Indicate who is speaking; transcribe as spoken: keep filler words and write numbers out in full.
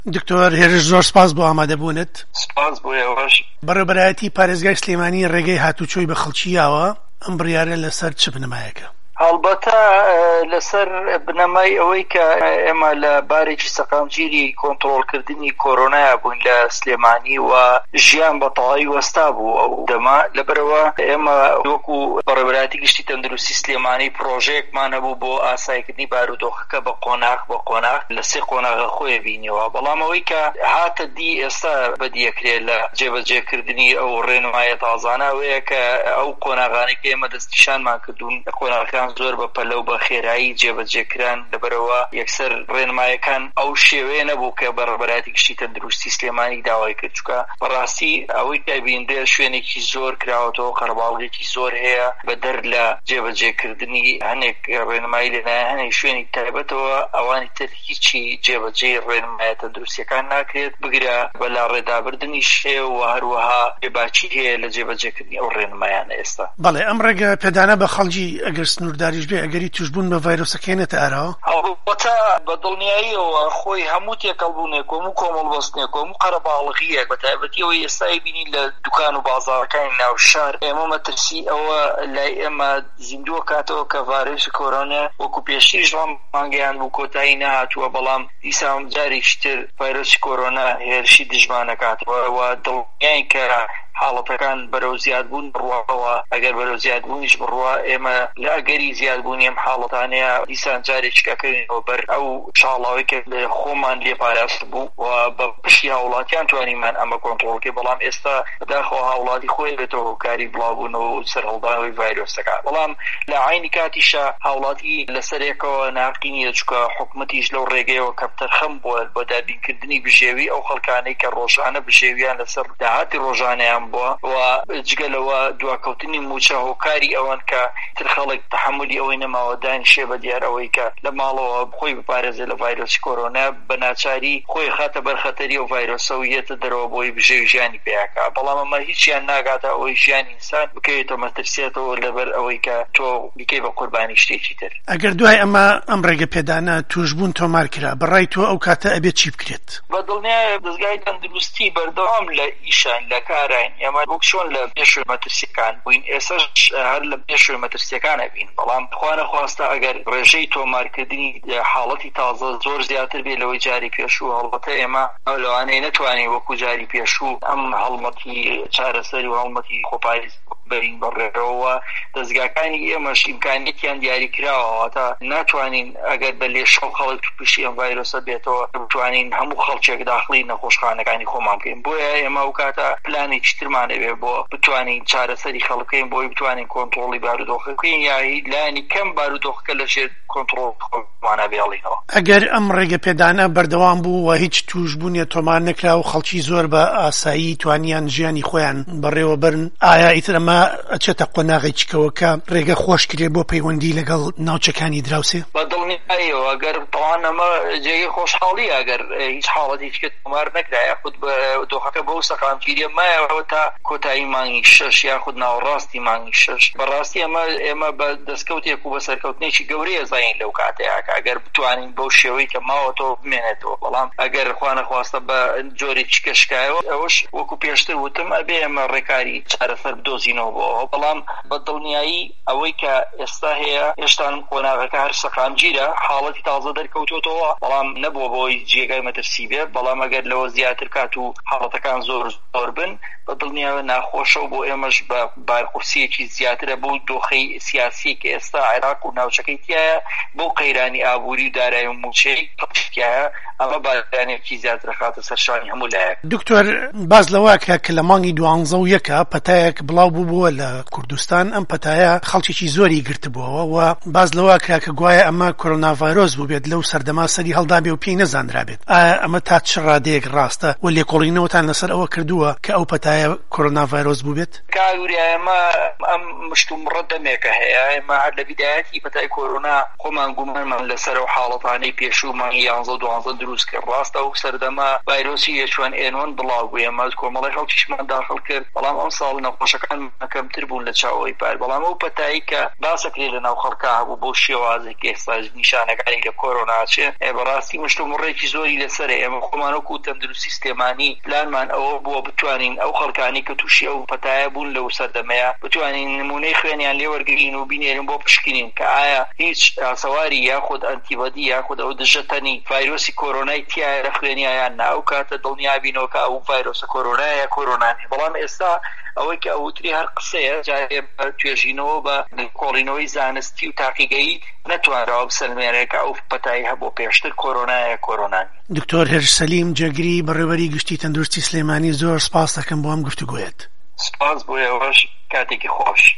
Speaker 1: دکتۆر هێرش زۆر سپاس بۆ ئامادەبوونت.
Speaker 2: سپاس بۆ ئێوەش.
Speaker 1: بەڕێوەبەرایەتی پارێزگای سلێمانی ڕێگەی هاتوچۆی بە خەڵکییاوە ئەم بڕیارە لەسەر چ بنەمایەکە؟
Speaker 2: هەڵبەتە لەسەر بنەمای ئەوەی کە ئێمە لە بارێکی سەقامگیری کۆنتڕۆڵکردنی کۆرۆنایە بووین لە سلێمانی و ژیان بەتەواوی وەستا بوو ئەو دەما، لەبەرەوە ئێمە وەکو بەڕێوەبەرایەتی گشتی تەندروستی سلێمانی پرۆژەیەکمان هەبوو بۆ ئاسایکردنی بارودۆخەکە بە قۆناغ بە قۆناغ لە سێ قۆناغە خۆی بینیەوە. بەڵام ئەوەی کە هاتە دی ئێستا بەدیەکرێت لە جێبەجێکردنی ئەو ڕێنمایە تازانە ئەوەیە کە ئەو قۆناغانەی کە ئێمە دەستنیشانمان کردوون قۆناغەکان زۆر بە پەلەو بە خێرایی جێبەجێکران، لەبەرەوە یەکسەر ڕێنمایەکان ئەو شێوەیە نەبوو کە بەڕێوەبەرایەتی گشتی تەندروستی سلێمانی داوای کرد، چونکە بەڕاستی ئەوەی کە بیندێ شوێنێکی زۆر کراوەتەوە، قەرەباڵغێکی زۆر هەیە بە دەر لە جێبەجێکردنی هەنێک ڕێنمایی لەلایەن هەنێک شوێنی تایبەتەوە ئەوانی تر هیچی جێبەجێ ڕێنمایە تەندروستیەکان ناکرێت، بگرە بەلا ڕێدابردنی شێ و هەروەها بێباچی هەیە لە جێبەجێکردنی ئەو ڕێنمایانە ئێستا.
Speaker 1: بەڵێ ئەم ڕێگە پێدانە بە خەڵکی ئەگەر سنوورداریش بێ ئەگەری توشبوون بە ڤایرۆسەکەێنێتە ئارەوە؟
Speaker 2: ئەوبەتە بە دڵنیاییەوە خۆی هەموو تێکەڵبوونێک هەموو کۆمەڵبەستنێک هەموو قەرەباڵغیەک بە تایبەتیەوەی ئێستای بینین لە دوکان و بازاڕەکانی ناو شار، ئێمە مەترسی ئەوە لای ئێمە زیندووە کاتەوە کە ڤایرۆسی کۆرۆنا وەکو پێشتریش مانگەیان بوو کۆتایی نەهاتووە، بەڵام دیسان جارێکی تر ڤایرۆسی کۆرۆنا هێرشی دژمانەکاتەوە و دڵنیاین کە حاڵەتەکان بەرەو زیادبوون بڕواەوە. ئەگەر بەرەو زیادبوونیش بڕوا ئێمە لە ئەگەری زیادبوونی ئەم حاڵەتانەیە دیسان جارێکیکەکەینەوە بەر ئەو شاڵاوی کە خۆمان لێ پاراست بوو و بە پشتی هاوڵاتیان توانیمان ئەمە کۆنتڕۆڵکەی، بەڵام ئێستا داخەوە هاوڵاتی خۆی بێتەوە هۆکاری بڵاوبوونەوە و سەرهەڵدانەوەی ڤایرۆسەکە. بەڵام لە عینی کاتیشە هاوڵاتی لەسەرێکەوە ناقینیە، چونکە حکومەتیش لەو ڕێگەیەوە کە تەرخەم بووە بۆ دابینکردنی بژێوی ئەو خەڵکانەی کە ڕۆژانە بژێویان لەسەر داهاتی ڕۆژانەیان بووە و جگەلەوە دواکەوتنی موچە هۆکاری ئەوەن کە تر خەڵک تەحملی ئەوەی نەماوە دانیشێ بە دیار ئەوەی کە لە ماڵەوە خۆی بپارێزێت لە ڤایرۆسی کۆرۆنا بە ناچاری خۆی خاتە بەرخەتەری و ڤایرۆسە و یێتە دەرەوە بۆی بژێوی ژیانی پێیاکە. بەڵام ئەمە هیچیان ناگاتە ئەوەی ژیانی ئینسان بکەوێتەوە مەترسێتەوە لەبەر ئەوەی کە تۆ بیکەی بە قوربانی شتێکی تر.
Speaker 1: ئەگەر دوای ئەمە ئەم ڕێگە پێدانە توشبوون تۆمار کرا، بەڕای تۆ ئەو کاتە ئەبێت چی بکرێت؟
Speaker 2: بە دڵنیایە دەستگای تەندروستی بەردەوام لە ئیشان لە کارین ئێمە وەک چۆن لە پێشوی مەترسیەکان بووین ئێساش هەر لە پێشوی مەترسیەکانە بین، بەڵام خوا نەخواستە ئەگەر ڕێژەی تۆمارکردنی حاڵەتی تازە زۆر زیاتر بێ لەوەی جاری پێشوو، هەڵبەتە ئێمە ئەو لەوانەیە نەتوانین وەکو جاری پێشوو ئەم هەڵمەتی چارەسەری و هەڵمەتی خۆپارێز بەرین بەڕێوەوە. دەستگاکانی ئێمەش ئیمکانیەتیان دیاری کراوە تا ناتوانین ئەگەر بە لێشەو خەڵک تووشی ئەم ڤایرۆسە بێتەوە بتوانین هەموو خەڵکێک داخلی نەخۆشخانەکانی خۆمان بکەین. بۆیە ئێمە ئەو کاتە پلانێکی ترمانە بێ بۆ بتوانین چارەسەری خەڵکەین، بۆی بتوانین کۆنتڕۆڵی بارودۆخە بکەین یاهی لایەنی کەم بارودۆخەکە لەژێر کۆنتڕۆڵ خۆمانە بێڵینەوە.
Speaker 1: ئەگەر ئەم ڕێگە پێدانە بەردەوام بوو و هیچ توشبوونیە تۆمار نەکرا و خەڵکی زۆر بە ئاسایی توانیان ژیانی خۆیان بەڕێوە برن، ئایا ئیتر ئەمە ئەچێتە قۆناغێکیکەوە کە ڕێگە خۆش کرێ بۆ پەیوەندی لەگەڵ ناوچەکانی دراوسێ؟
Speaker 2: بە دڵنیاییەوە ئەگەر تەوان ئەمە جێگەی خۆشحاڵی ئەگەر هیچ حاڵەتێکی تۆمار نەکرا یاخود بە دۆخەکە بەو سەقامگیریە مایەوە تا کۆتایی مانگی شەش یاخود ناوەڕاستی مانگی شەش، بەڕاستی ئەمە ئێمە بە دەستکەوتێک و بە سەرکەوتنێکی گەورەیە زاین لەو کاتەیە کە ئەگەر بتوانین بەو شێوەی کە ماوەتەوە بمێنێتەوە. بەڵام ئەگەر خوا نەخواستە بە جۆرێکی کەشکایەوە ئەوەش وەکو پێشتر وتم ئەبێ ئێمە ڕێکاری چارەسەر بدۆزینەوە بۆەوە. بەڵام بە دڵنیایی ئەوەی کە ئێستا هەیە هێشتا قۆناغەکە هەر سەقامگیرە، حاڵەتی تازە دەرکەوتوتەوە، بەڵام نەبووە بۆی جێگای مەترسی بێ. بەڵام ئەگەر لەوە زیاتر کات و حاڵەتەکان زۆر زۆر بن بە دڵنیاوە ناخۆشە و بۆ ئێمەش بە بارقورسیەکی زیاترە بۆ دۆخەی سیاسی کە ئێستا عێراق و ناوچەکەی تایە بۆ قەیرانی ئابووری و دارایی و موچەی تایە، ئەمە بارانێکی زیاتر خاتە سەرشانی هەموو لایەک.
Speaker 1: دکتۆر باز لەوە کە کە لە مانگی دوانزە و یەکە پەتایەک بڵاو بوو بووە لە کوردستان، ئەم پەتایە خەڵکێکی زۆری گرتبووەوە و باز لەوە کرا کە گوایە ئەمە کۆرۆنا ڤایرۆس بوو بێت لەو سەردەما سەری هەڵدا بێ و پێی نەزانرا بێت. ئایا ئەمە تا چ ڕادەیەک ڕاستە و لێکۆڵینەوەتان لەسەر ئەوە کردووە کە ئەو پەتایە کۆرۆنا ڤایرۆس بوو بێت؟
Speaker 2: کاوریە ئێمە ئەم مشتومڕە دەمێکە هەیە، ئێمە هەر لە بیدایەتی پەتای کۆرۆنا خۆمان گومانمان لەسەر ئەو حاڵەتانەی پێشوومان یانزە و دوانزە دروست کرد ڕاستە و سەردەما ڤایرۆسی ئێچ وان ئێن وان بڵاو بوو ئێمە کۆمەڵی خەڵکیشمان داخڵ کرد بەڵام ئەم ساڵ نەخۆشەکان کەمتر بوون لە چاوەی پار بەڵام ئەو پەتایی کە باسەکرێ لە ناو خەڵکا هەبوو بۆ شێوازێک ئێستا نیشانەکانی لە کۆرۆناچێ بەڕاستی مشتومڕێکی زۆری لەسەرە ئێمە خۆمان وەکو تەندروستی سیستێمانی پلانمان ئەوە بووە بتوانین ئەو خەڵکانی کە تووشی ئەو پەتایە بوون لەو سەردەمەیە بتوانین نمونەی خوێنیان لێ وەرگرین و بینێرن بۆ پشکنین کە ئایا هیچ ئاسەواری یاخود ئەنتیبەدی یاخود ئەو دژەتەنی ڤایرۆسی کۆرۆنای تایە لە خوێنیایان نا ئەو کاتە دڵنیابینەوە کە ئەو ڤایرۆسە کۆرۆنایە کۆرۆنانی بەڵام ئێستا ئەوەی کە ئەوتری هەر قسەیە جارێ بە توێژینەوە بە کۆڵینەوەی زانستی و تاقیگەیی نەتوانراوە بسەلمێنێت کە ئەو پەتایی هەبوو پێشتر کۆرۆنایە کۆرۆنانی.
Speaker 1: دکتۆر هێرش سەلیم جێگری بەڕێوەری گشتی تەندروستی سلێمانی زۆر سپاس دەکەم بۆ ئەم گفتوگۆیەت.
Speaker 2: سپاس بۆ ئێوەش کاتێکی خۆش.